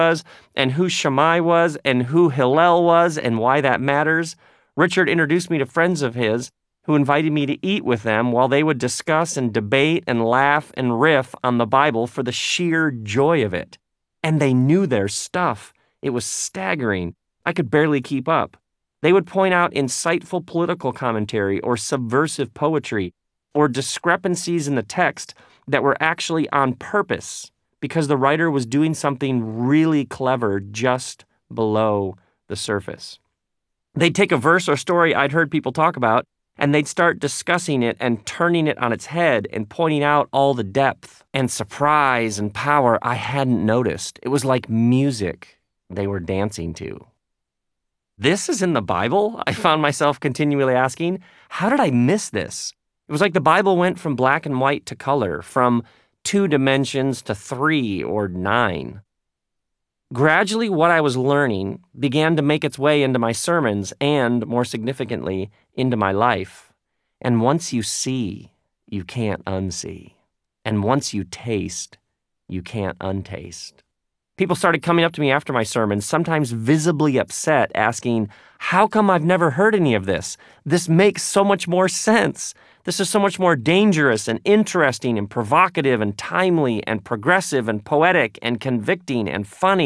was, and who Shammai was, and who Hillel was, and why that matters. Richard introduced me to friends of his who invited me to eat with them while they would discuss and debate and laugh and riff on the Bible for the sheer joy of it. And they knew their stuff. It was staggering. I could barely keep up. They would point out insightful political commentary or subversive poetry or discrepancies in the text that were actually on purpose because the writer was doing something really clever just below the surface. They'd take a verse or story I'd heard people talk about, and they'd start discussing it and turning it on its head and pointing out all the depth and surprise and power I hadn't noticed. It was like music they were dancing to. This is in the Bible? I found myself continually asking, how did I miss this? It was like the Bible went from black and white to color, from 2 dimensions to 3 or 9. Gradually, what I was learning began to make its way into my sermons and, more significantly, into my life. And once you see, you can't unsee. And once you taste, you can't untaste. People started coming up to me after my sermons, sometimes visibly upset, asking, how come I've never heard any of this? This makes so much more sense. This is so much more dangerous and interesting and provocative and timely and progressive and poetic and convicting and funny.